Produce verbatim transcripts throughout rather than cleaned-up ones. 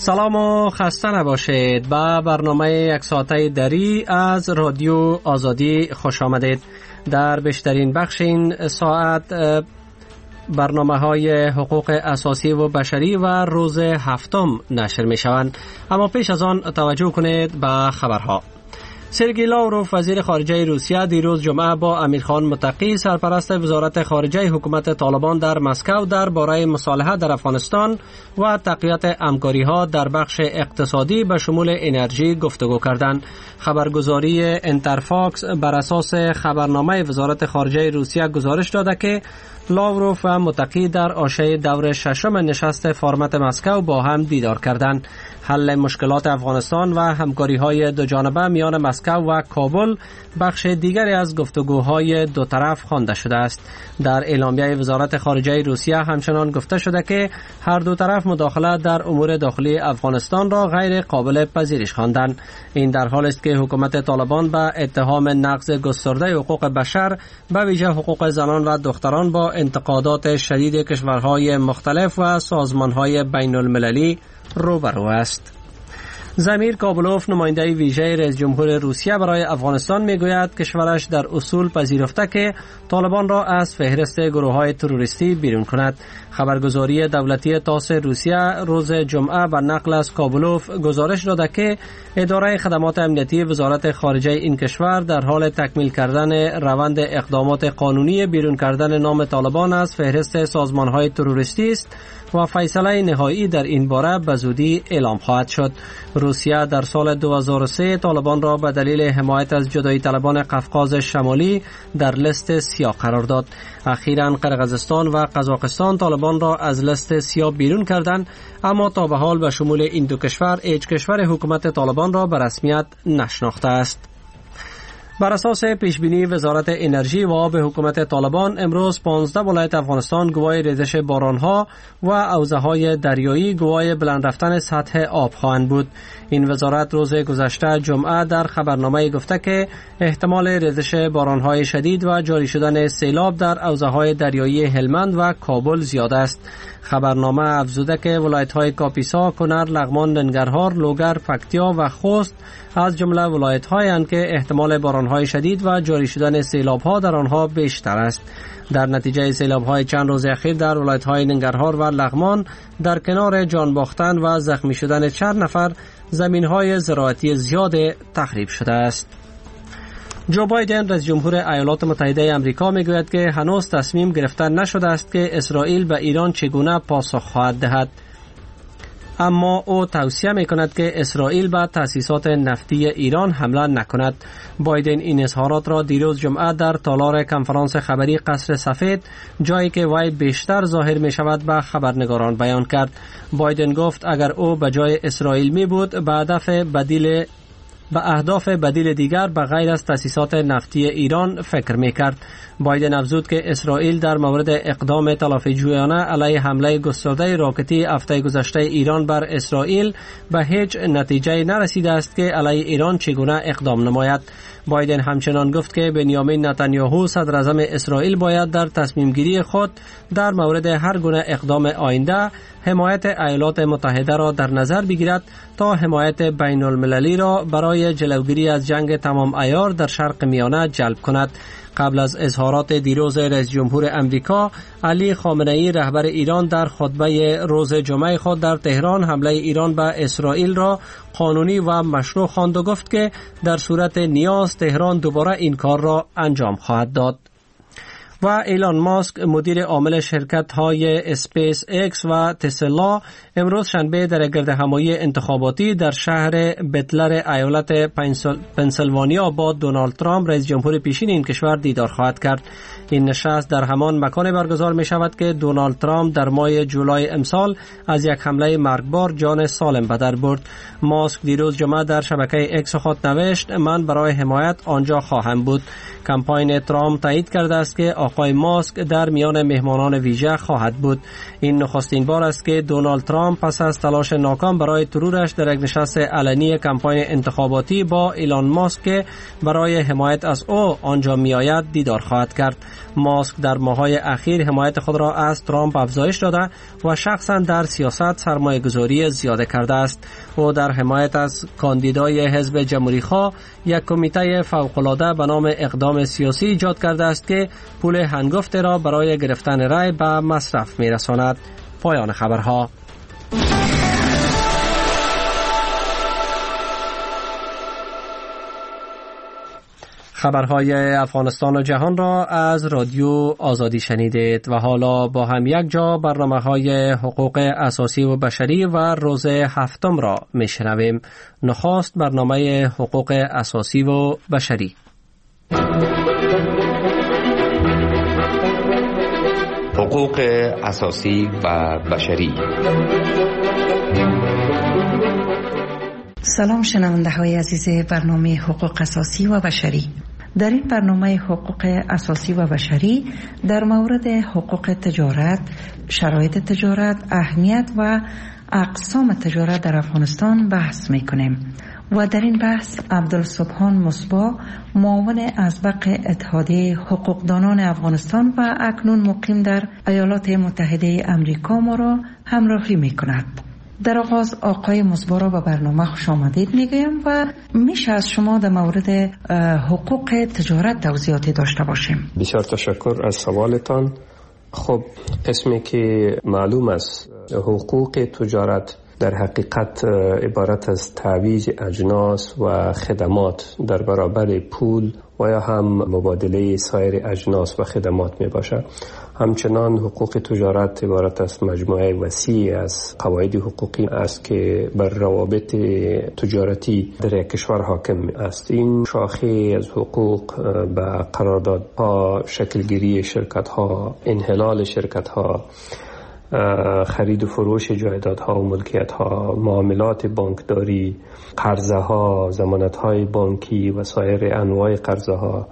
سلام و خسته نباشید. به برنامه یک ساعته دری از رادیو آزادی خوش آمدید. در بیشترین بخش این ساعت برنامه های حقوق اساسی و بشری و روز هفتم نشر می شوند. اما پیش از آن توجه کنید به خبرها. سرگئی لاوروف وزیر خارجه روسیه دیروز جمعه با امیرخان متقی سرپرست وزارت خارجه حکومت طالبان در مسکو درباره مصالحه در افغانستان و تقویت همکاری‌ها در بخش اقتصادی به شمول انرژی گفتگو کردند. خبرگزاری انترفاکس بر اساس خبرنامه وزارت خارجه روسیه گزارش داده که لاوروف و متقی در عرصه دور ششم نشست فرمت مسکو با هم دیدار کردند. حل مشکلات افغانستان و همکاری‌های دو جانبه میان مسکو و کابل بخش دیگری از گفتگوهای دو طرف خوانده شده است. در اعلامیه وزارت خارجه روسیه همچنان گفته شده که هر دو طرف مداخله در امور داخلی افغانستان را غیر قابل پذیرش خواندند. این در حالی است که حکومت طالبان به اتهام نقض گسترده حقوق بشر به ویژه حقوق زنان و دختران با انتقادات شدید کشورهای مختلف و سازمانهای بین المللی روبرو است. زمیر کابلوف نماینده ویژه رئیس جمهور روسیه برای افغانستان میگوید کشورش در اصول پذیرفته که طالبان را از فهرست گروه‌های تروریستی بیرون کند. خبرگزاری دولتی تاس روسیه روز جمعه بر نقل از کابلوف گزارش داده که اداره خدمات امنیتی وزارت خارجه این کشور در حال تکمیل کردن روند اقدامات قانونی بیرون کردن نام طالبان از فهرست سازمان‌های تروریستی است و فیصله نهایی در این باره به زودی اعلام خواهد شد. روسیه در سال دو هزار و سه طالبان را به دلیل حمایت از جدایی طلبان قفقاز شمالی در لیست سیاه قرار داد. اخیراً قرقیزستان و قزاقستان طالبان را از لیست سیاه بیرون کردند، اما تا به حال به شمول این دو کشور هیچ کشور حکومت طالبان را به رسمیت نشناخته است. بر اساس پیشبینی وزارت انرژی و آب حکومت طالبان امروز پانزده ولایت افغانستان گواهی ریزش بارانها و حوزه‌های دریایی گواهی بلند رفتن سطح آب خواهند بود. این وزارت روز گذشته جمعه در خبرنامه گفته که احتمال ریزش بارانهای شدید و جاری شدن سیلاب در حوزه‌های دریایی هلمند و کابل زیاد است. خبرنامه افزوده که ولایت‌های کاپیسا، کنر، لغمان، ننگرهار، لوگر، پکتیا و خوست از جمله ولایت‌هایی اند که احتمال باران‌های شدید و جاری شدن سیلاب‌ها در آنها بیشتر است. در نتیجه سیلاب‌های چند روز اخیر در ولایت‌های ننگرهار و لغمان در کنار جان باختن و زخمی شدن چند نفر زمین‌های زراعتی زیاد تخریب شده است. جو بایدن رئیس جمهور ایالات متحده آمریکا میگوید که هنوز تصمیم گرفته نشده است که اسرائیل به ایران چگونه پاسخ خواهد دهد، اما او توصیه میکند که اسرائیل به تأسیسات نفتی ایران حمله نکند. بایدن این اظهارات را دیروز جمعه در تالار کنفرانس خبری قصر سفید، جایی که وی بیشتر ظاهر می شود، به خبرنگاران بیان کرد. بایدن گفت اگر او به جای اسرائیل می بود به هدف بدیل به اهداف بدیل دیگر به غیر از تأسیسات نفتی ایران فکر میکرد. بایدن افزود که اسرائیل در مورد اقدام تلافی‌جویانه علیه حمله گسترده راکتی هفته گذشته ایران بر اسرائیل به هیچ نتیجه نرسیده است که علیه ایران چگونه اقدام نماید. بایدن همچنان گفت که بنیامین نتانیاهو صدر اعظم اسرائیل باید در تصمیم گیری خود در مورد هر گونه اقدام آینده حمایت ایالات متحده را در نظر بگیرد تا حمایت بین المللی را برای جلوگیری از جنگ تمام عیار در شرق میانه جلب کند. قبل از اظهارات دیروز رئیس جمهور امریکا، علی خامنه‌ای رهبر ایران در خطبه روز جمعه خود در تهران حمله ایران به اسرائیل را قانونی و مشروع خواند و گفت که در صورت نیاز تهران دوباره این کار را انجام خواهد داد. و ایلان ماسک مدیر عامل شرکت‌های اسپیس ایکس و تسلا امروز شنبه در گردهمایی انتخاباتی در شهر بتلر ایالت پنسیلوانیا با دونالد ترامپ رئیس جمهور پیشین این کشور دیدار خواهد کرد. این نشست در همان مکان برگزار می شود که دونالد ترامپ در ماه جولای امسال از یک حمله مرگبار جان سالم به در برد. ماسک دیروز جمعه در شبکه ایکس خود نوشت من برای حمایت آنجا خواهم بود. کمپاین ترامپ تایید کرده است که آقای ماسک در میان مهمانان ویژه خواهد بود. این نخستین بار است که دونالد ترامپ پس از تلاش ناکام برای ترورش در یک نشست علنی کمپاین انتخاباتی با ایلان ماسک که برای حمایت از او آنجا می آید دیدار خواهد کرد. ماسک در ماه‌های اخیر حمایت خود را از ترامپ افزایش داده و شخصا در سیاست سرمایه‌گذاری زیاده کرده است. او در حمایت از کاندیدای حزب جمهوری‌خواه یک کمیته فوق‌العاده به نام اقدام سیاسی ایجاد کرده است که پول هنگفت را برای گرفتن رای به مصرف می‌رساند. پایان خبرها. خبرهای افغانستان و جهان را از رادیو آزادی شنیدید و حالا با هم یک جا برنامه‌های حقوق اساسی و بشری و روز هفتم را میشنویم. نخست برنامه حقوق اساسی و بشری. حقوق اساسی و بشری. سلام شنونده های عزیز برنامه حقوق اساسی و بشری. در این برنامه حقوق اساسی و بشری در مورد حقوق تجارت، شرایط تجارت، اهمیت و اقسام تجارت در افغانستان بحث میکنیم و در این بحث عبدالسبحان مصباح، معاون ازبق اتحادیه حقوقدانان افغانستان و اکنون مقیم در ایالات متحده امریکا ما را همراهی میکند. در آغاز آقای مصباح را به برنامه خوش آمدید میگویم و میشه از شما در مورد حقوق تجارت توضیحاتی داشته باشیم. بسیار تشکر از سوالتان. خب قسمی که معلوم است حقوق تجارت در حقیقت عبارت از تعویض اجناس و خدمات در برابر پول و یا هم مبادله سایر اجناس و خدمات می باشد. همچنان حقوق تجارت عبارت از مجموعه وسیع از قواعد حقوقی است که بر روابط تجارتی در یک کشور حاکم است. این شاخه از حقوق به قراردادها، شکلگیری شرکت‌ها، انحلال شرکت‌ها، خرید و فروش جایدادها و ملکیت‌ها، معاملات بانکداری، قرضه‌ها، ضمانت‌های بانکی و سایر انواع قرضه‌ها،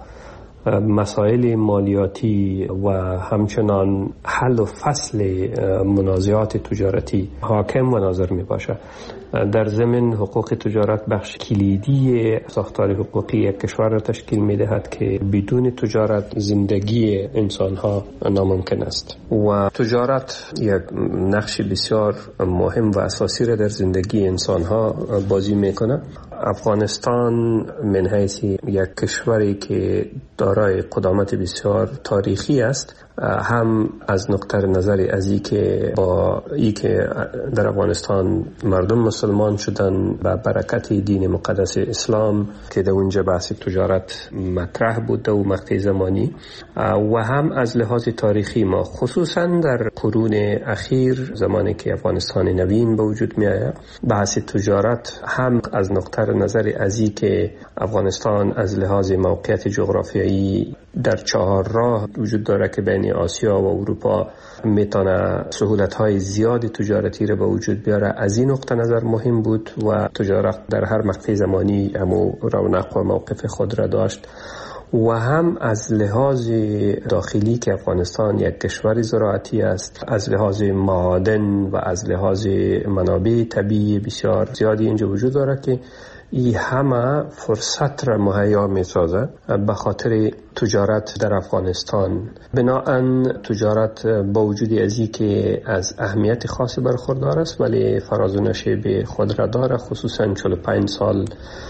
مسائل مالیاتی و همچنان حل و فصل منازعات تجارتی حاکم و ناظر می باشد. در ضمن حقوق تجارت بخش کلیدی ساختار حقوقی یک کشور را تشکیل می دهد که بدون تجارت زندگی انسان ها ناممکن است و تجارت یک نقش بسیار مهم و اساسی را در زندگی انسان ها بازی می کند. افغانستان من حیث یک کشوری که دارای قدامت بسیار تاریخی است، هم از نقطه نظر از ای که با ای که در افغانستان مردم مسلمان شدن و برکت دین مقدس اسلام که در اونجا بحث تجارت مطرح بوده و مقطع زمانی، و هم از لحاظ تاریخی ما خصوصا در قرون اخیر زمانی که افغانستان نوین به وجود می آید بحث تجارت هم از نقطه نظر از ای که افغانستان از لحاظ موقعیت جغرافیایی در چهار راه وجود داره که بین آسیا و اروپا میتونه سهولت‌های زیاد تجارتی را به وجود بیاره. از این نقطه نظر مهم بود و تجارت در هر مقطع زمانی همو رونق و موقف خود را داشت. و هم از لحاظ داخلی که افغانستان یک کشور زراعتی است، از لحاظ معادن و از لحاظ منابع طبیعی بسیار زیادی اینجا وجود داره که این همه فرصت را مهیا می سازد به خاطر تجارت در افغانستان. بناهن تجارت با وجود ازی که از اهمیت خاصی برخوردار است ولی فراز و نشیب خود را داره، خصوصا چهل و پنج سال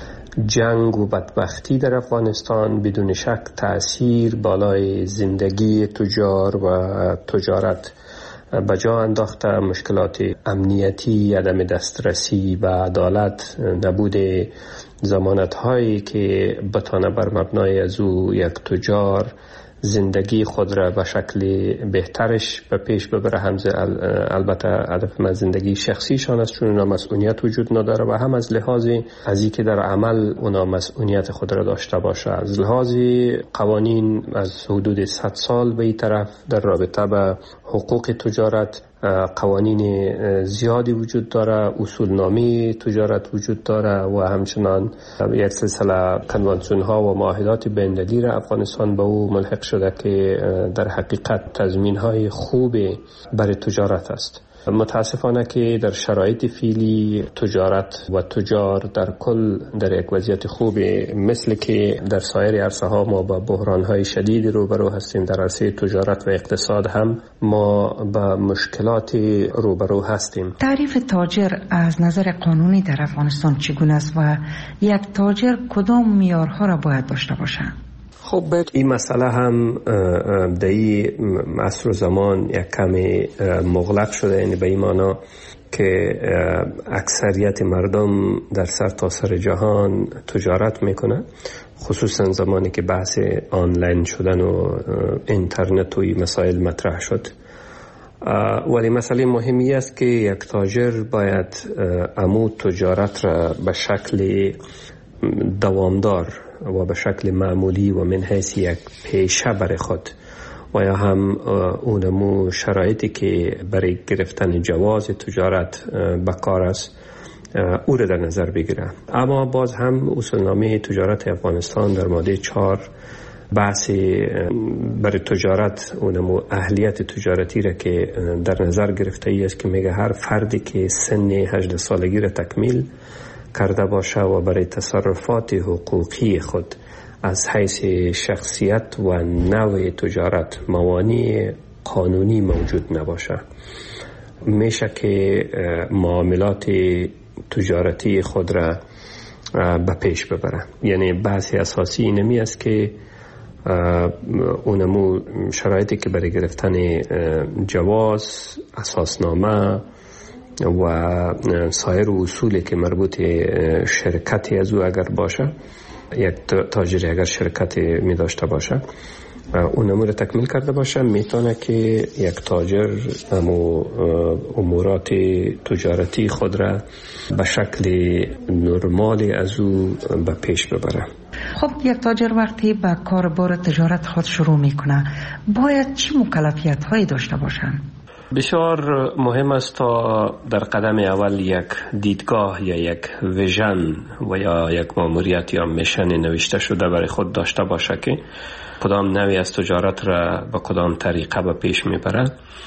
جنگ و بدبختی در افغانستان بدون شک تأثیر بالای زندگی تجار و تجارت بجا انداخته. مشکلات امنیتی، عدم دسترسی و عدالت، نبود ضمانت هایی که بتانه بر مبنای از او یک تجار زندگی خود را به شکل بهترش به پیش ببره. هم البته هدف من زندگی شخصیشان است چون اونا مسئولیت وجود نداره و هم از لحاظ از اینکه در عمل اونا مسئولیت خود را داشته باشه. از لحاظ قوانین از حدود صد سال به این طرف در رابطه به حقوق تجارت قوانین زیادی وجود داره، اصولنامه تجارت وجود داره و همچنان یک سلسله کنوانسیون ها و معاهدات بین‌المللی را افغانستان به او ملحق شده که در حقیقت تضمین های خوب برای تجارت است. متاسفانه که در شرایط فعلی تجارت و تجار در کل در یک وضعیت خوبی، مثل که در سایر عرصه ها ما با بحران های شدید روبرو هستیم، در عرصه تجارت و اقتصاد هم ما با مشکلات روبرو هستیم. تعریف تاجر از نظر قانونی در افغانستان چگونه است و یک تاجر کدام معیارها را باید داشته باشد؟ خب این مسئله هم در این عصر و زمان یک کمی مغلق شده، یعنی به این معنا که اکثریت مردم در سر تا سر جهان تجارت میکنه، خصوصا زمانی که بحث آنلاین شدن و اینترنت و این مسائل مطرح شد. ولی مسئله مهمی است که یک تاجر باید امو تجارت را به شکل دوامدار و به شکل معمولی و من حیث یک پیشه برای خود و یا هم اونمو شرایطی که برای گرفتن جواز تجارت بکار است او را در نظر بگیره. اما باز هم اصولنامه تجارت افغانستان در ماده چهار بحث برای تجارت اونمو اهلیت تجارتی را که در نظر گرفته ای است که میگه هر فردی که سن هجده سالگی را تکمیل کرده باشه و برای تصرفات حقوقی خود از حیث شخصیت و نوع تجارت موانع قانونی موجود نباشه، میشه که معاملات تجارتی خود را به پیش ببره. یعنی بحث اساسی اینمی است که اونمو شرایطی که برای گرفتن جواز، اساسنامه و سایر اصولی که مربوط شرکتی از او اگر باشه، یک تاجر اگر شرکتی می داشته باشه اون امور تکمیل کرده باشه، میتونه که یک تاجر امو امورات تجارتی خود را به شکل نرمالی از او به پیش ببره. خب یک تاجر وقتی به کاربار تجارت خود شروع میکنه باید چه مکلفیت هایی داشته باشن؟ بسیار مهم است تا در قدم اول یک دیدگاه یا یک ویژن و یا یک ماموریت یا میشن نوشته شده برای خود داشته باشه که کدام نوعی از تجارت را به کدام طریقه به پیش میبره.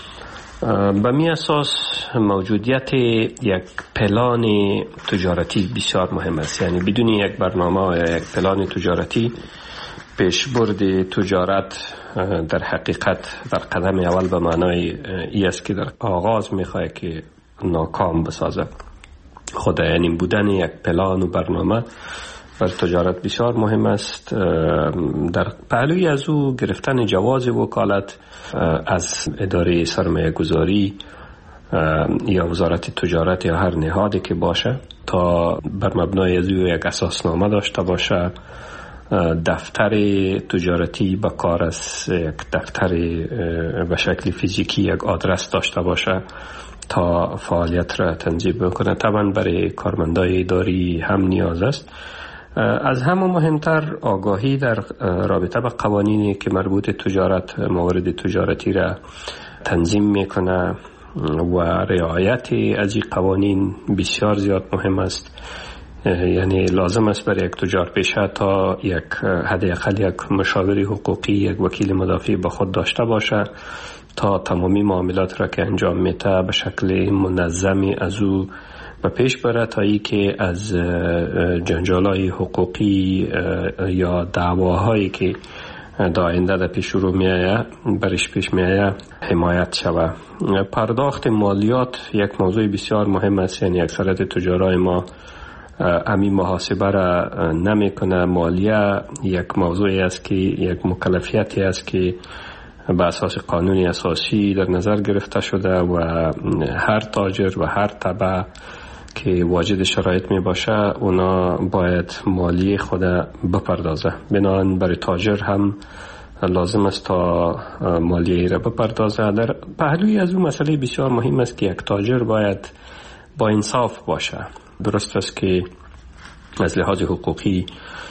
به می اساس موجودیت یک پلان تجارتی بسیار مهم است. یعنی بدون یک برنامه یا یک پلان تجارتی پیشبرد تجارت در حقیقت در قدم اول به معنای ای است که در آغاز میخواه که ناکام بسازه. خود یعنی بودن یک پلان و برنامه بر تجارت بسیار مهم است. در پهلوی از او گرفتن جواز وکالت از اداره سرمایه گذاری یا وزارت تجارت یا هر نهادی که باشه تا بر مبنای از او یک اساسنامه داشته باشه، دفتر تجارتی با کار از یک دفتر به شکل فیزیکی یک آدرس داشته باشه تا فعالیت را تنظیم بکنه. طبعا برای کارمندای اداری هم نیاز است. از همه مهمتر آگاهی در رابطه با قوانینی که مربوط تجارت موارد تجارتی را تنظیم میکنه و رعایت از این قوانین بسیار زیاد مهم است. یعنی لازم است برای یک تجار پیشه تا یک حداقل یک مشاور حقوقی، یک وکیل مدافع با خود داشته باشه تا تمامی معاملات را که انجام میده به شکل منظمی از او و پیش بره تا ای که از جنجالای حقوقی یا دعواهایی که در آینده در پیش رو میایه برش پیش میایه حمایت شوه. پرداخت مالیات یک موضوع بسیار مهم است. یعنی اکثریت تجارای ما امی محاسبه را نمی کنه. مالیه یک موضوعی است که یک مکلفیتی است که به اساس قانونی اساسی در نظر گرفته شده و هر تاجر و هر تبع که واجد شرایط می باشه اونا باید مالیه خود بپردازه. بنابراین برای تاجر هم لازم است تا مالیه را بپردازه. در پهلوی از اون مسئله بسیار مهم است که یک تاجر باید با انصاف باشه. درست است که از لحاظ حقوقی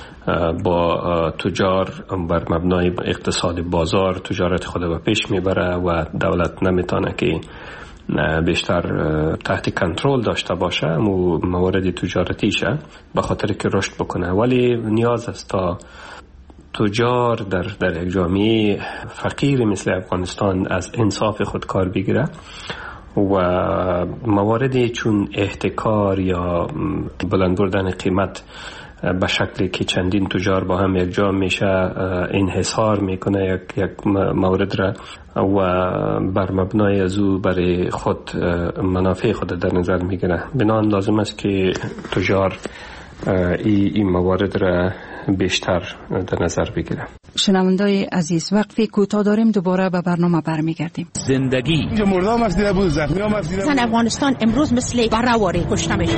با تجار بر مبنای اقتصاد بازار تجارت خود به پیش میبره و دولت نمیتونه که بیشتر تحت کنترل داشته باشه و موارد تجارتیشه به خاطر که رشد بکنه. ولی نیاز است تا تجار در در یک جامعه فقیر مثل افغانستان از انصاف خود کار بگیره و مواردی چون احتکار یا بلند بردن قیمت به شکلی که چندین تجار با هم یک جا میشه انحصار میکنه یک یک مورد را و بر مبنای از او برای خود منافع خود در نظر میگیره. بنابراین لازم است که تجار این ای موارد را بیشتر در نظر بگیره. شنوندای عزیز، وقفی کوتاه داریم، دوباره به برنامه برمیگردیم. زندگی مردم مسئله بود، زخمی ها مسئله بود. افغانستان امروز مثل برآوری کشته میشه.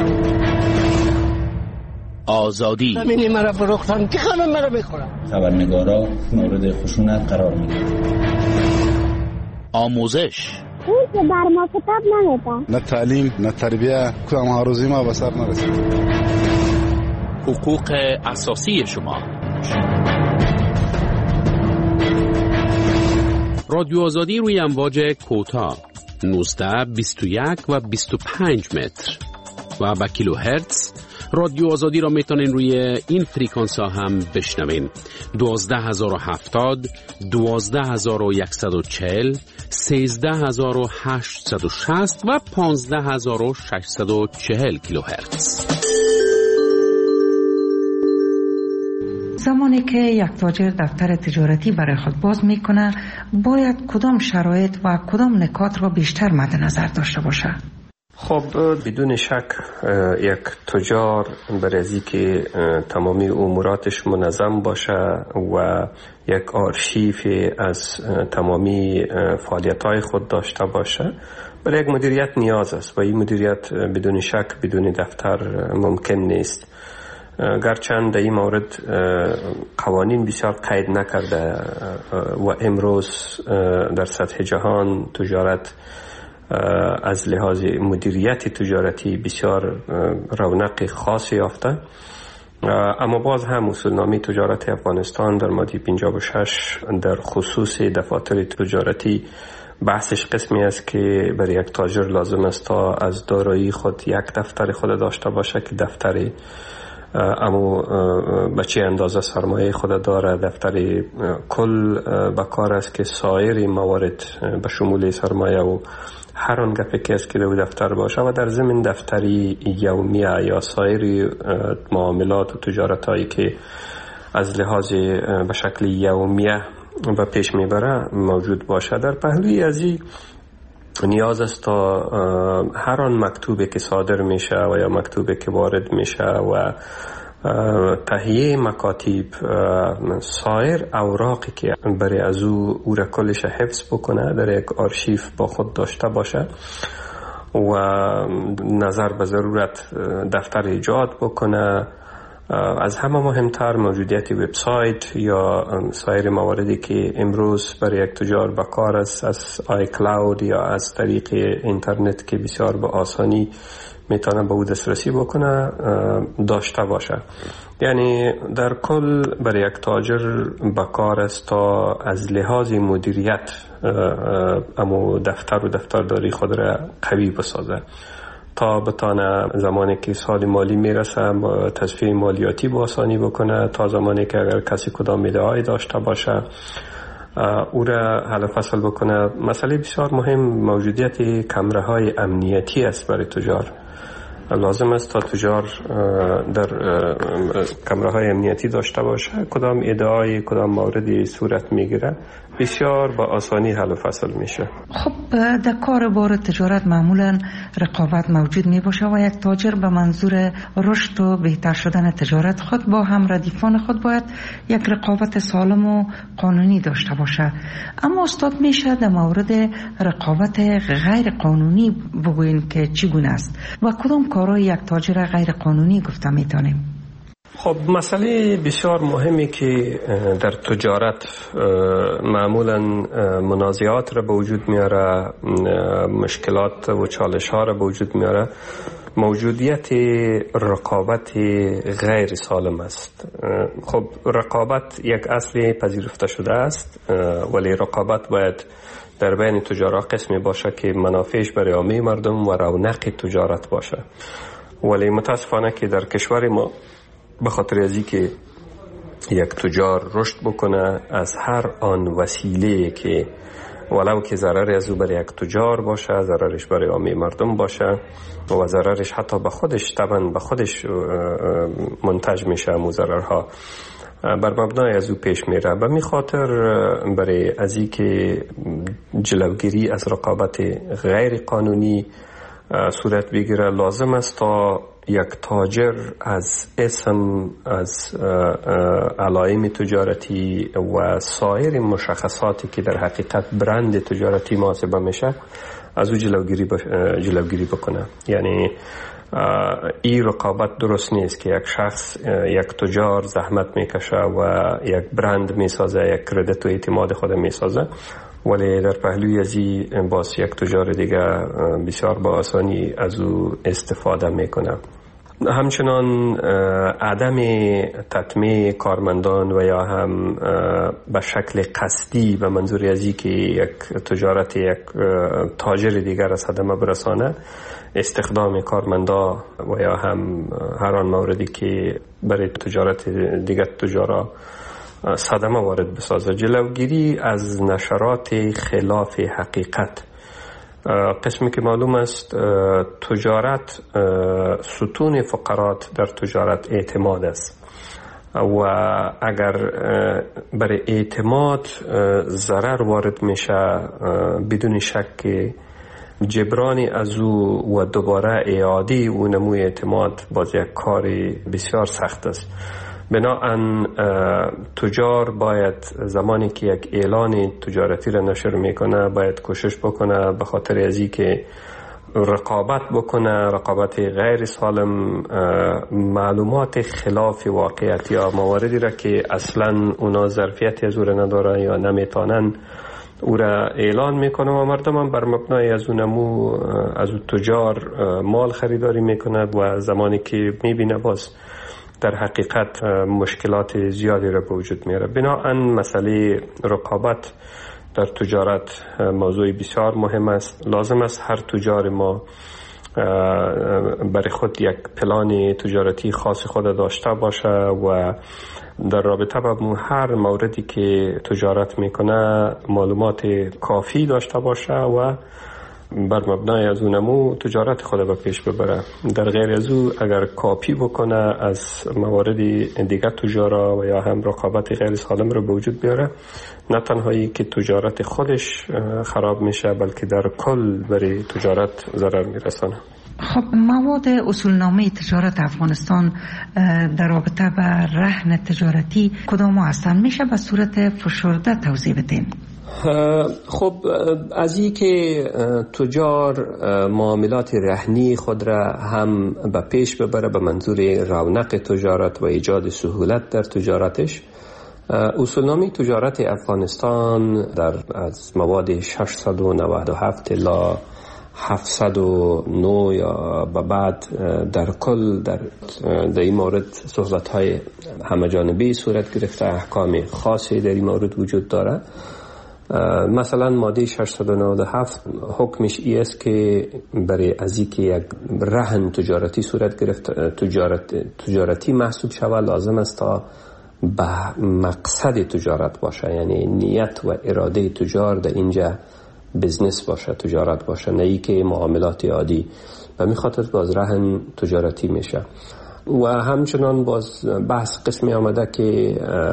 آزادی زمینی مرا فروختن که همه مرا بخورن. خبرنگارا مورد خشونت قرار میگیرن. آموزش اون که بر ما کتاب نمیدن. نه تعلیم نه تربیه، کدام هاروزی ما به سر نرسید. حقوق اساسی شما. رادیو آزادی روی امواج کوتاه نوزده، بیست و یک و بیست و پنج متر و با کیلو هرتز. رادیو آزادی را میتونین روی این فریکانس ها هم بشنوین: دوازده هزار و هفتاد، دوازده هزار و صد و چهل، سیزده هزار و هشتصد و شصت و پانزده هزار و ششصد و چهل کیلو هرتز. زمانی که یک تاجر دفتر تجارتی برای خود باز میکنه، باید کدام شرایط و کدام نکات را بیشتر مد نظر داشته باشه؟ خب بدون شک یک تجار برای از اینکه تمامی اموراتش منظم باشه و یک آرشیف از تمامی فعالیت‌های خود داشته باشه، برای یک مدیریت نیاز است و این مدیریت بدون شک بدون دفتر ممکن نیست. گرچند در این مورد قوانین بسیار قید نکرده و امروز در سطح جهان تجارت از لحاظ مدیریت تجارتی بسیار رونق خاصی یافته، اما باز هم اصولنامه تجارت افغانستان در ماده پنجاه و شش در خصوص دفاتر تجارتی بحثش قسمی است که برای یک تاجر لازم است تا از دارایی خود یک دفتر خود داشته باشه که دفتر اما به چه اندازه سرمایه خود داره، دفتر کل به کار است که سایر موارد به شمول سرمایه و هر آن گپی که است که در دفتر باشه و در ضمن دفتری یومیه یا سایر معاملات و تجارت هایی که از لحاظ به شکل یومیه به پیش میبره موجود باشه. در پهلوی از این نیاز است تا هر آن مکتوبی که صادر میشه و یا مکتوبی که وارد میشه و تهیه مکاتب سایر اوراقی که برای از او او را کلش حفظ بکنه در یک آرشیف با خود داشته باشه و نظر به ضرورت دفتر ایجاد بکنه. از همه مهمتر موجودیت وبسایت یا سایر مواردی که امروز برای یک تجار به کار است از آی کلاود یا از طریق اینترنت که بسیار به آسانی میتونه به او دسترسی بکنه داشته باشه. یعنی در کل برای یک تاجر به کار است تا از لحاظ مدیریت اما دفتر و دفترداری خود را قوی بسازه تا بتانه زمانی که سال مالی میرسه با تصفیه مالیاتی با آسانی بکنه، تا زمانی که اگر کسی کدام ادعایی داشته باشه او را حل فصل بکنه. مسئله بسیار مهم موجودیت کمره های امنیتی است برای تجار. لازم است تا تجار در کمره های امنیتی داشته باشه، کدام ادعای کدام موردی صورت میگیره بسیار با آسانی حل و فصل میشه. خب در کار بار تجارت معمولا رقابت موجود می باشه و یک تاجر به منظور رشد و بهتر شدن تجارت خود با هم ردیفان خود باید یک رقابت سالم و قانونی داشته باشه. اما استاد میشه در مورد رقابت غیر قانونی بگوین که چگونه است و کدام کارهای یک تاجر غیر قانونی گفته میتونیم؟ خب مسئله بسیار مهمی که در تجارت معمولا منازعات را به وجود میاره، مشکلات و چالش ها را به وجود میاره، موجودیت رقابت غیر سالم است. خب رقابت یک اصل پذیرفته شده است، ولی رقابت باید در بین تجارت قسمی باشه که منافعش برای عامه مردم و رونق تجارت باشه. ولی متاسفانه که در کشور ما به خاطر ازی که یک تجار رشد بکنه از هر آن وسیله که ولو که ضرر از او برای یک تجار باشه، ضررش برای عامه مردم باشه و ضررش حتی به خودش طبعا به خودش منتج میشه، مو ضررها بر مبنای از او پیش میره. به می خاطر برای ازی که جلوگیری از رقابت غیر قانونی صورت بگیره، لازم است تا یک تاجر از اسم، از علائم تجارتی و سایر مشخصاتی که در حقیقت برند تجارتی محاسبه میشه از او جلوگیری, بش... جلوگیری بکنه. یعنی این رقابت درست نیست که یک شخص، یک تجار زحمت میکشه و یک برند میسازه، یک کردیت و اعتماد خود میسازه، ولی در پهلوی ازی باز یک تجار دیگه بسیار با آسانی از او استفاده میکنه. همچنان عدم تطمیع کارمندان و یا هم به شکل قصدی به منظور ازی که یک تجارت یک تاجر دیگر از صدمه برسانه، استخدام کارمندا و یا هم هر آن موردی که برای تجارت دیگر تجارا صدمه وارد بسازه. جلوگیری از نشرات خلاف حقیقت. قسمی که معلوم است تجارت، ستون فقرات در تجارت اعتماد است و اگر برای اعتماد ضرر وارد میشه، بدون شک جبرانی از او و دوباره اعاده او نموی اعتماد باز یک کار بسیار سخت است. بنابراین تجار باید زمانی که یک اعلان تجارتی را نشر میکنه باید کوشش بکنه به خاطر ازی که رقابت بکنه، رقابت غیر سالم، معلومات خلاف واقعیت یا مواردی را که اصلا اونا ظرفیت از او را نداره یا نمیتونن او را اعلان میکنه و مردم هم بر مبنای از اون نمو از اون تجار مال خریداری میکنه و زمانی که میبینه باز در حقیقت مشکلات زیادی را به وجود میاره. بنابراین مسئله رقابت در تجارت موضوع بسیار مهم است. لازم است هر تجار ما برای خود یک پلان تجارتی خاص خود داشته باشه و در رابطه با هر موردی که تجارت میکنه معلومات کافی داشته باشه و بر مبنای از اونمو تجارت خود به پیش ببره. در غیر از او اگر کاپی بکنه از موارد دیگر تجارا و یا هم رقابت غیر سالم رو به وجود بیاره، نه تنهایی که تجارت خودش خراب میشه بلکه در کل برای تجارت ضرر میرسانه. خب مواد اصولنامه تجارت افغانستان در رابطه با رهن تجارتی کدام هستند؟ میشه به صورت فشرده توضیح بدین؟ خب از این که تجار معاملات رهنی خود را هم به پیش ببره به منظور رونق تجارت و ایجاد سهولت در تجارتش، اصولنامه تجارت افغانستان در از مواد ششصد و نود و هفت الی هفتصد و نه یا به بعد در کل در در این مورد صحبت‌های همه جانبه صورت گرفته، احکام خاصی در این مورد وجود داره. مثلا ماده ششصد و نود و هفت حکمش ای است که برای ازی که یک رهن تجارتی صورت گرفت تجارت تجارتی محسوب شود لازم است تا به مقصد تجارت باشه، یعنی نیت و اراده تجار در اینجا بزنس باشه، تجارت باشه، نه ای که معاملات عادی. و می خاطر باز رهن تجارتی میشه. و همچنان باز بحث قسمی آمده که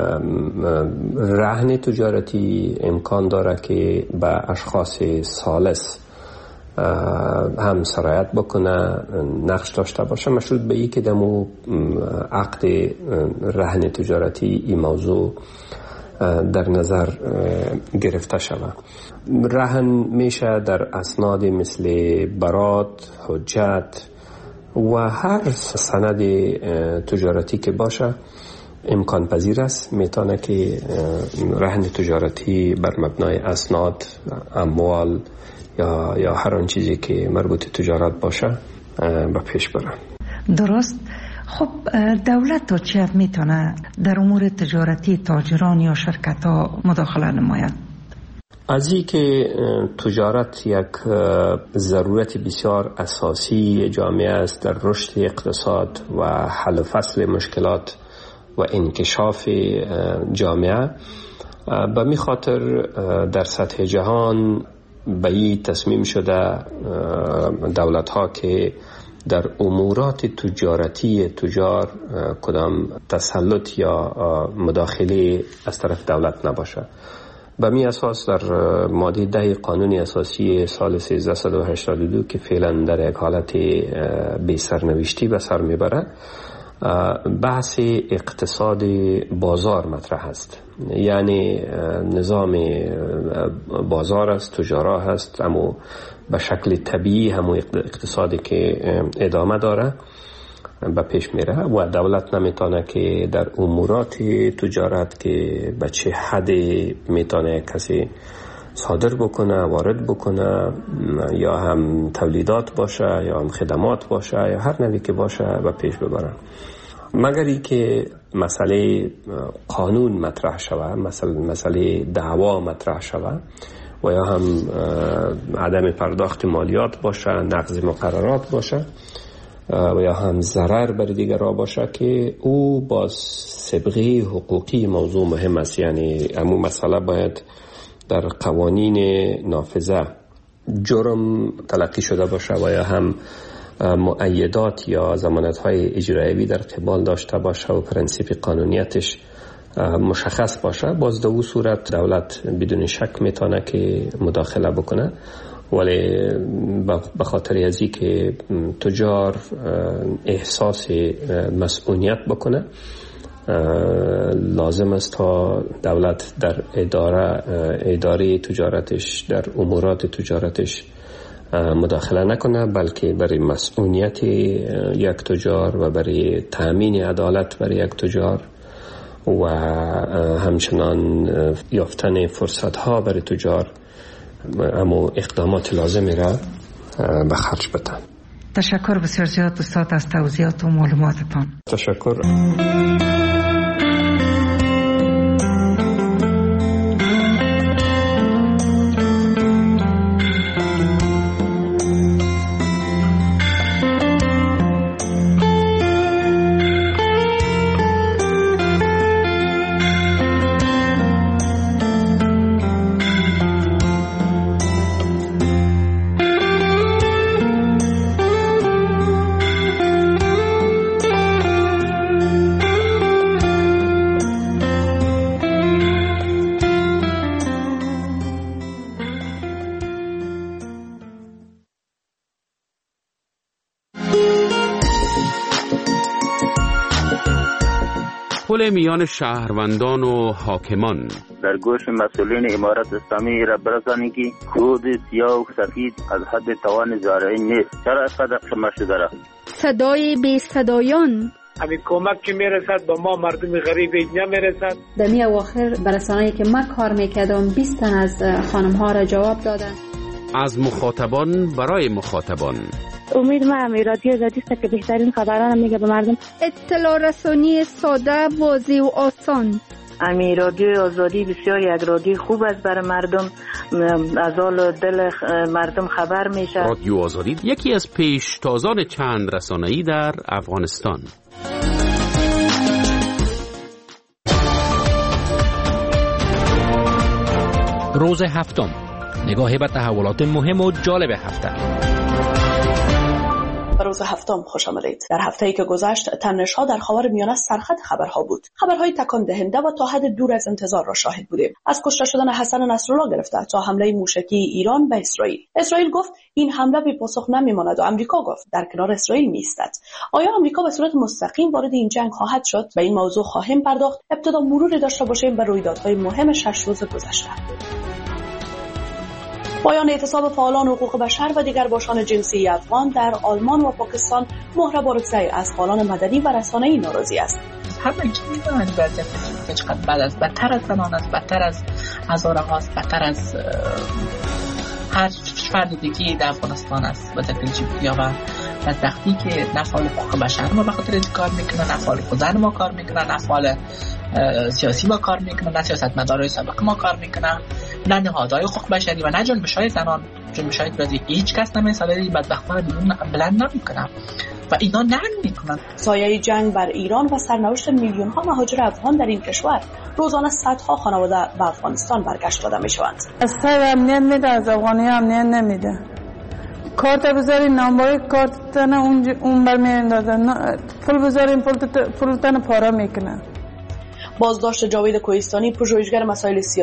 رهن تجارتی امکان داره که به اشخاص ثالث هم سرایت بکنه، نقش داشته باشه، مشروط به ای که دمو عقد رهن تجارتی این موضوع در نظر گرفته شود. رهن میشه در اسناد مثل برات، حجت و هر سند تجارتی که باشه امکان پذیر است. میتونه که رهن تجارتی بر مبنای اسناد، اموال یا یا هر آن چیزی که مربوط تجارت باشه به پیش برن. درست. خب دولت تا چه حد میتونه در امور تجارتی تاجران یا شرکت ها مداخله نماید؟ از این که تجارت یک ضرورت بسیار اساسی جامعه است در رشد اقتصاد و حل و فصل مشکلات و انکشاف جامعه، به می خاطر در سطح جهان به این تصمیم شده دولت ها که در امورات تجارتی تجار کدام تسلط یا مداخله از طرف دولت نباشه. به می اساس در ماده ده قانون اساسی سال سیزده و هشتاد و دو که فعلا در یک حالت بی سرنوشتی به سر میبره، بحث اقتصاد بازار مطرح است. یعنی نظام بازار است، تجارا هست، اما به شکل طبیعی همون اقتصادی که ادامه داره به پیش میره و دولت نمیتونه که در امورات تجارت که به چه حد میتونه کسی صادر بکنه، وارد بکنه، یا هم تولیدات باشه یا هم خدمات باشه یا هر نوعی که باشه به پیش ببرن، مگر ای که مسئله قانون مطرح شود، مسئله مسئله دعوا مطرح شود و یا هم عدم پرداخت مالیات باشه، نقض مقررات باشه و یا هم ضرر بر دیگرها باشه که او با سابقه حقوقی موضوع مهم است. یعنی امو مسئله باید در قوانین نافذه جرم تلقی شده باشه و یا هم مؤیدات یا ضمانت‌های اجرایی در قبال داشته باشه و پرنسیپ قانونیتش مشخص باشه. باز در اون صورت دولت بدون شک میتونه که مداخله بکنه، ولی به خاطر ازی که تجار احساس مسئولیت بکنه لازم است تا دولت در اداره اداره تجارتش، در امورات تجارتش مداخله نکنه، بلکه برای مسئولیت یک تجار و برای تأمین عدالت برای یک تجار و همچنان یافتن فرصت ها برای تجار اما اقدامات لازمی را به خرج بدن. تشکر بسیار زیاد استاد از توضیحات و معلوماتتان. تشکر. پل میان شهروندان و حاکمان در گوش مسئولین امارت اسلامی را برسانی که کود سیاه و سفید از حد توان زارعی نیست. چرا اینقدر خمه شده را؟ صدای بی صدایان همین کمک که میرسد با ما مردم غریب نمیرسد. در می اواخر برسانه‌ای که من کار میکردم بیست تن از خانم ها را جواب دادن. از مخاطبان برای مخاطبان. امید ما امی رادیو آزادی است که بهترین خبران میگه به مردم. اطلاع رسانی ساده، واضح و آسان. امی رادیو آزادی بسیار یک رادیو خوب است برای مردم، از حال دل مردم خبر میشه. رادیو آزادی یکی از پیشتازان چند رسانه‌ای در افغانستان. روز هفتم، نگاهی به تحولات مهم و جالب هفته. روز هفتم خوش آمدید. در هفته‌ای که گذشت تنش‌ها در خاورمیانه سرخط خبرها بود. خبرهای تکان دهنده و تا حد دور از انتظار را شاهد بودیم. از کشته شدن حسن نصرالله گرفته تا حمله موشکی ایران به اسرائیل. اسرائیل گفت این حمله بی پاسخ نمیماند و آمریکا گفت در کنار اسرائیل می‌ایستد. آیا آمریکا به صورت مستقیم وارد این جنگ خواهد شد؟ به این موضوع خواهیم پرداخت. ابتدا مروری داشته باشیم به رویدادهای مهم شش روز گذشته. پایان اعتصاب فعالان حقوق بشر و دیگر باشان جنسی افغان در آلمان و پاکستان مهر بارکزئی از فعالان مدنی و رسانه‌ای ناراضی است. همه کی می‌دونن وضعیت که چقدر بد است، بدتر از زنان است، بدتر از هزاره هاست، بدتر از هر فرد دیگه در افغانستان است. وضعیت جیبیا و بدبختی که نه فعال حقوق بشر ما به خاطر از کار میکنه، نه فعال زن ما کار میکنه، نه فعال سیاسی ما کار میکنه، نه سیاستمدارای سابق ما کار میکنه، نه نهادهای حقوق بشری و نه جنبش‌های زنان. جنبش‌های برای هیچ کس نمی‌سازه، این بدبختان بیرون بلند نمیکنه و اینا نرم میکنن. سایه جنگ بر ایران و سرنوشت میلیون ها مهاجر افغان در این کشور، روزانه صدها خانواده به افغانستان برگشت داده میشوند. از طرف امنیت میده، از افغانی امنیت نمیده. کارت بذاری نامبر کارت تنه اون اون بر میاندازن، پول بذاریم پول پول تنه پاره میکنن. بازداشت جاوید کوهستانی، پژوهشگر مسائل سیاسی